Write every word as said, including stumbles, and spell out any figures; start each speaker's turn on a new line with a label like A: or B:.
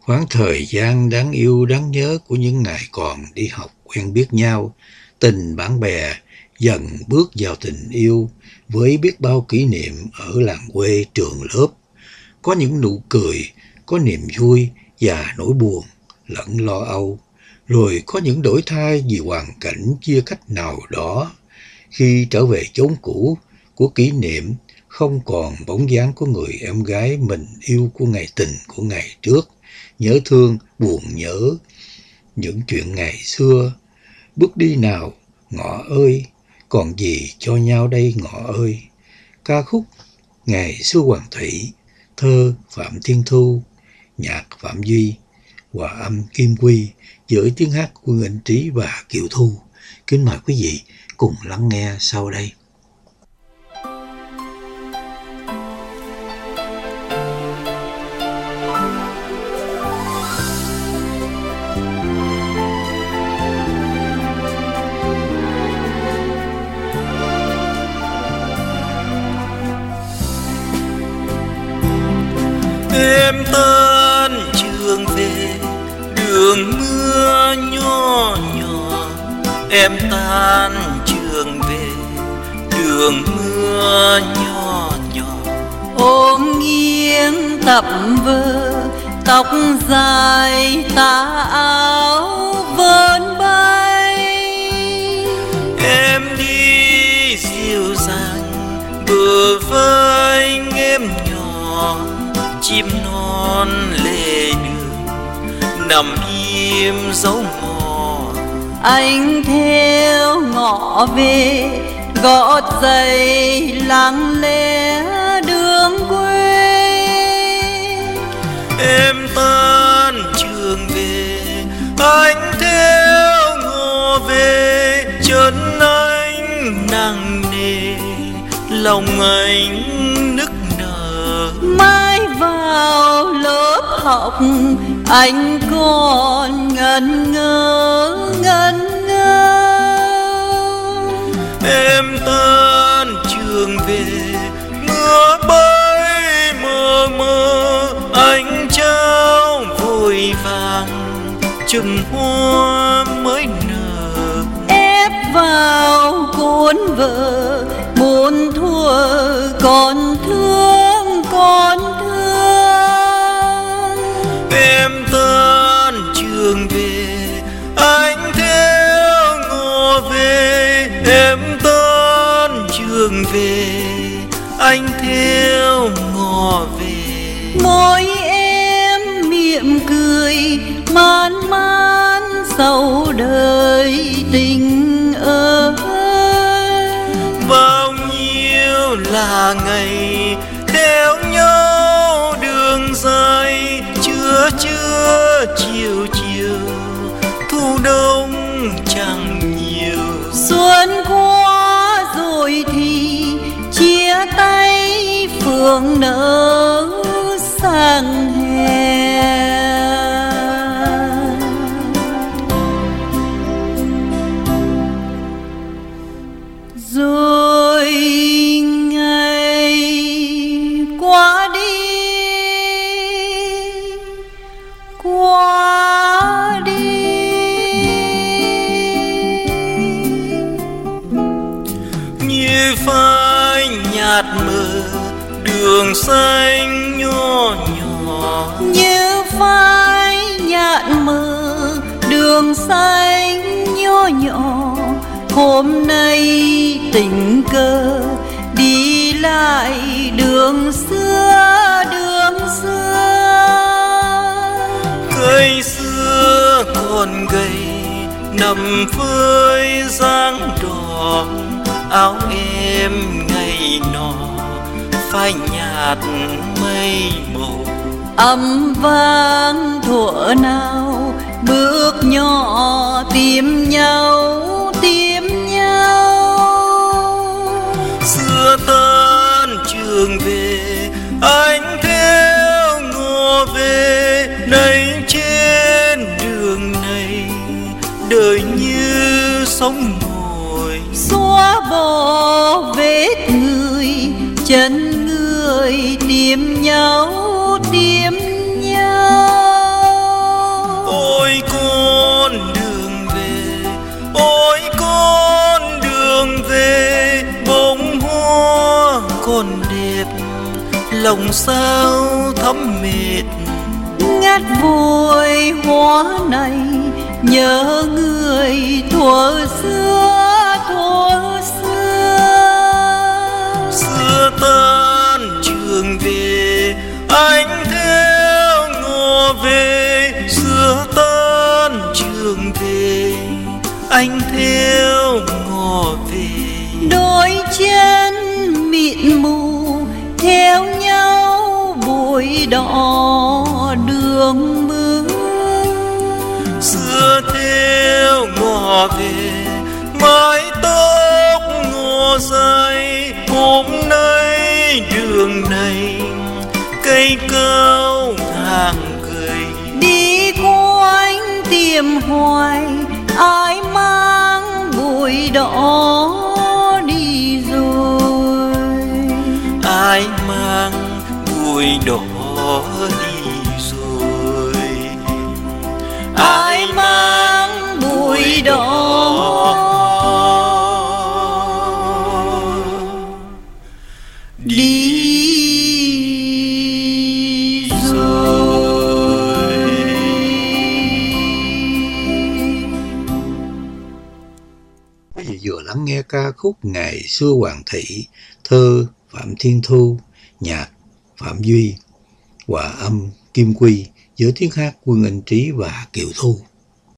A: Khoảng thời gian đáng yêu đáng nhớ của những ngày còn đi học quen biết nhau, tình bạn bè dần bước vào tình yêu với biết bao kỷ niệm ở làng quê trường lớp. Có những nụ cười, có niềm vui và nỗi buồn lẫn lo âu. Rồi có những đổi thay vì hoàn cảnh chia cách nào đó. Khi trở về chốn cũ của kỷ niệm, không còn bóng dáng của người em gái mình yêu của ngày tình của ngày trước. Nhớ thương, buồn nhớ những chuyện ngày xưa. Bước đi nào, ngọ ơi, còn gì cho nhau đây ngọ ơi. Ca khúc Ngày xưa Hoàng Thủy, thơ Phạm Thiên Thu, nhạc Phạm Duy, hòa âm Kim Quy, với tiếng hát của Anh Trí và Kiều Thu. Kính mời quý vị cùng lắng nghe sau đây.
B: Em tên trường về đường mưa nhỏ nhỏ, em tan trường về đường mưa nhỏ nhỏ.
C: Ôm nghiêng tập vơ, tóc dài tà áo vơn bay.
B: Em đi dịu dàng bờ vai em nhỏ, chim non lề đường nằm im dấu mò.
C: Anh theo ngõ về gót giày lặng lẽ đường quê.
B: Em tan trường về, anh theo ngõ về. Chân anh nặng nề, lòng anh nức nở.
C: Mai vào lớp học anh còn ngẩn ngơ ngẩn ngơ.
B: Em tan trường về, mưa bay mờ mờ. Anh trao vội vàng chùm hoa mới nở.
C: Ép vào cuốn vợ muốn thua còn thương còn thương.
B: Em tan trường về, anh theo ngõ về. Em tan trường về, anh theo ngõ về.
C: Môi em mỉm cười man man sầu đời tình ơi.
B: Bao nhiêu là ngày theo nhau đường dài, chưa chưa chiều chiều thu đông chẳng nhiều.
C: Xuân qua rồi thì chia tay phượng nở sang hè. Rồi ngày qua đi, qua đi.
B: Như phai nhạt mờ đường xanh nhỏ nhỏ.
C: Như phai nhạt mờ đường xanh nhỏ nhỏ. Hôm nay tình cờ đi lại đường xưa đường xưa.
B: Cây xưa còn gầy nằm phơi dáng đỏ. Áo em ngày nọ phai nhạt mây màu.
C: Âm vang thuở nào bước nhỏ tìm nhau tìm nhau.
B: Xưa tan trường về, anh theo ngõ về. Nay trên đường này đời như sống ngồi.
C: Xóa bỏ vết người chân người tìm nhau tìm nhau.
B: lòng sao thấm mệt.
C: Ngát vội hoa này nhớ người thuở xưa thuở xưa.
B: Xưa tan trường về anh theo ngõ về. Xưa tan trường về anh theo ngõ về.
C: Đôi chân mịn mù theo nhau bụi đỏ đường mưa.
B: Xưa theo ngõ về mái tóc ngõ dài. Hôm nay đường này cây cao hàng gầy.
C: Đi quanh tìm hoài ai mang bụi đỏ đi rồi.
B: Ai mang bụi đỏ đi rồi.
C: Ai mang bụi đỏ đi rồi.
A: Quý vị vừa lắng nghe ca khúc Ngày xưa Hoàng thị, thơ Phạm Thiên Thu, nhạc Phạm Duy, hòa âm Kim Quy, giữa tiếng hát Quân Anh Trí và Kiều Thu.